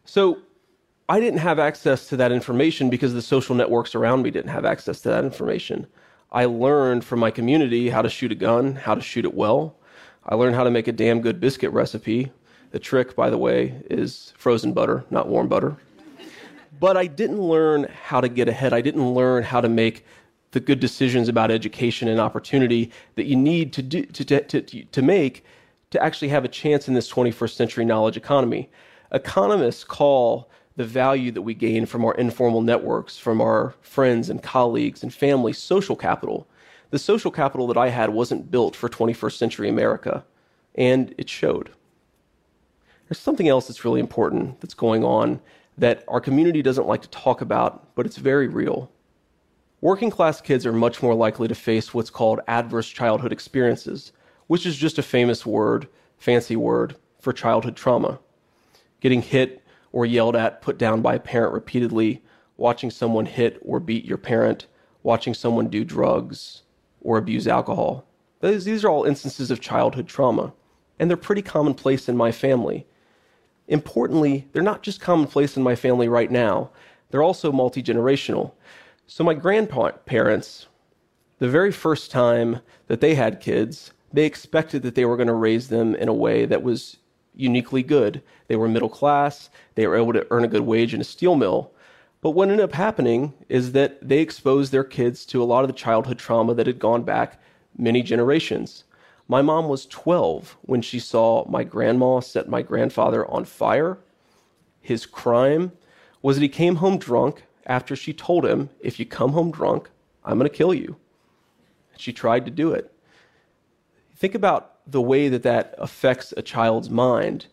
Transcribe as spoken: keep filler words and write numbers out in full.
So I didn't have access to that information because the social networks around me didn't have access to that information. I learned from my community how to shoot a gun, how to shoot it well. I learned how to make a damn good biscuit recipe. The trick, by the way, is frozen butter, not warm butter. But I didn't learn how to get ahead. I didn't learn how to make the good decisions about education and opportunity that you need to do, to, to, to, to make to actually have a chance in this twenty-first century knowledge economy. Economists call the value that we gain from our informal networks, from our friends and colleagues and family, social capital. The social capital that I had wasn't built for twenty-first century America, and it showed. There's something else that's really important that's going on that our community doesn't like to talk about, but it's very real. Working class kids are much more likely to face what's called adverse childhood experiences, which is just a famous word, fancy word, for childhood trauma. Getting hit or yelled at, put down by a parent repeatedly, watching someone hit or beat your parent, watching someone do drugs or abuse alcohol. These, these are all instances of childhood trauma, and they're pretty commonplace in my family. Importantly, they're not just commonplace in my family right now, they're also multi-generational. So my grandparents, the very first time that they had kids, they expected that they were going to raise them in a way that was uniquely good. They were middle class, they were able to earn a good wage in a steel mill. But what ended up happening is that they exposed their kids to a lot of the childhood trauma that had gone back many generations. My mom was twelve when she saw my grandma set my grandfather on fire. His crime was that he came home drunk after she told him, if you come home drunk, I'm going to kill you. She tried to do it. Think about the way that that affects a child's mind.